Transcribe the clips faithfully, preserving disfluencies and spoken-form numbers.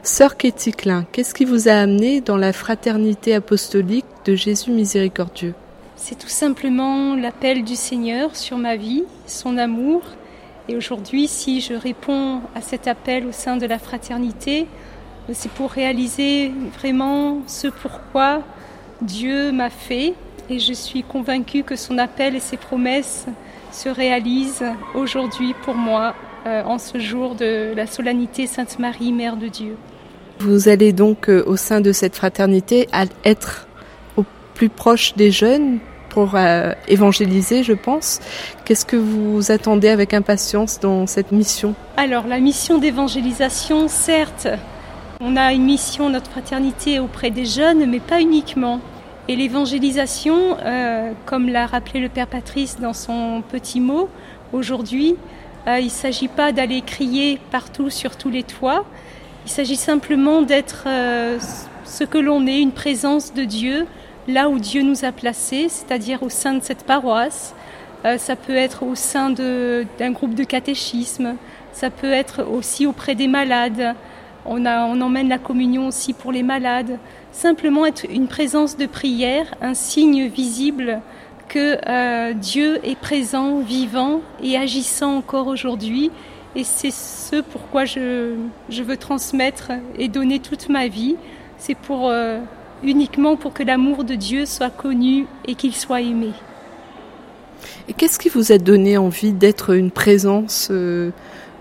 Sœur Katie Klein, qu'est-ce qui vous a amené dans la fraternité apostolique de Jésus miséricordieux ? C'est tout simplement l'appel du Seigneur sur ma vie, son amour. Et aujourd'hui, si je réponds à cet appel au sein de la fraternité, c'est pour réaliser vraiment ce pourquoi Dieu m'a fait. Et je suis convaincue que son appel et ses promesses se réalisent aujourd'hui pour moi, euh, en ce jour de la solennité Sainte Marie, Mère de Dieu. Vous allez donc, euh, au sein de cette fraternité, à être au plus proche des jeunes pour euh, évangéliser, je pense. Qu'est-ce que vous attendez avec impatience dans cette mission ? Alors, la mission d'évangélisation, certes, on a une mission, notre fraternité, auprès des jeunes, mais pas uniquement. Et l'évangélisation, euh, comme l'a rappelé le Père Patrice dans son petit mot, aujourd'hui, euh, il ne s'agit pas d'aller crier partout sur tous les toits. Il s'agit simplement d'être euh, ce que l'on est, une présence de Dieu, là où Dieu nous a placés, c'est-à-dire au sein de cette paroisse. Euh, ça peut être au sein de, d'un groupe de catéchisme, ça peut être aussi auprès des malades. On, a, on emmène la communion aussi pour les malades. Simplement être une présence de prière, un signe visible que euh, Dieu est présent, vivant et agissant encore aujourd'hui. Et c'est ce pourquoi je, je veux transmettre et donner toute ma vie. C'est pour, euh, uniquement pour que l'amour de Dieu soit connu et qu'il soit aimé. Et qu'est-ce qui vous a donné envie d'être une présence euh,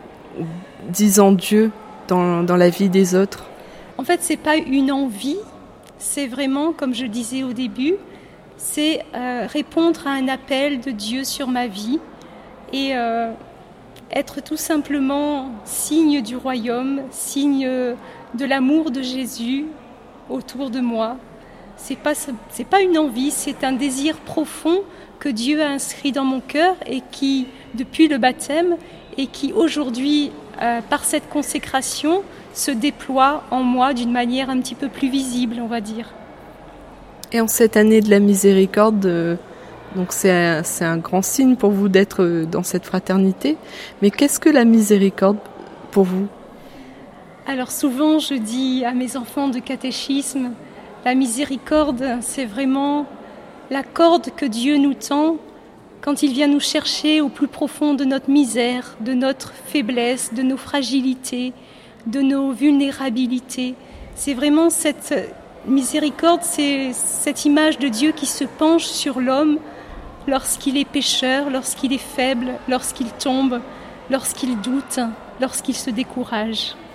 disant Dieu dans, dans la vie des autres ? En fait, c'est pas une envie, c'est vraiment, comme je disais au début, c'est euh, répondre à un appel de Dieu sur ma vie et euh, être tout simplement signe du royaume, signe de l'amour de Jésus autour de moi. C'est pas, c'est pas une envie, c'est un désir profond que Dieu a inscrit dans mon cœur et qui, depuis le baptême, et qui aujourd'hui, euh, par cette consécration, se déploie en moi d'une manière un petit peu plus visible, on va dire. Et en cette année de la miséricorde, euh, donc c'est un, c'est un grand signe pour vous d'être dans cette fraternité. Mais qu'est-ce que la miséricorde pour vous ? Alors souvent, je dis à mes enfants de catéchisme, la miséricorde, c'est vraiment la corde que Dieu nous tend quand il vient nous chercher au plus profond de notre misère, de notre faiblesse, de nos fragilités, de nos vulnérabilités. C'est vraiment cette miséricorde, c'est cette image de Dieu qui se penche sur l'homme lorsqu'il est pécheur, lorsqu'il est faible, lorsqu'il tombe, lorsqu'il doute, lorsqu'il se décourage.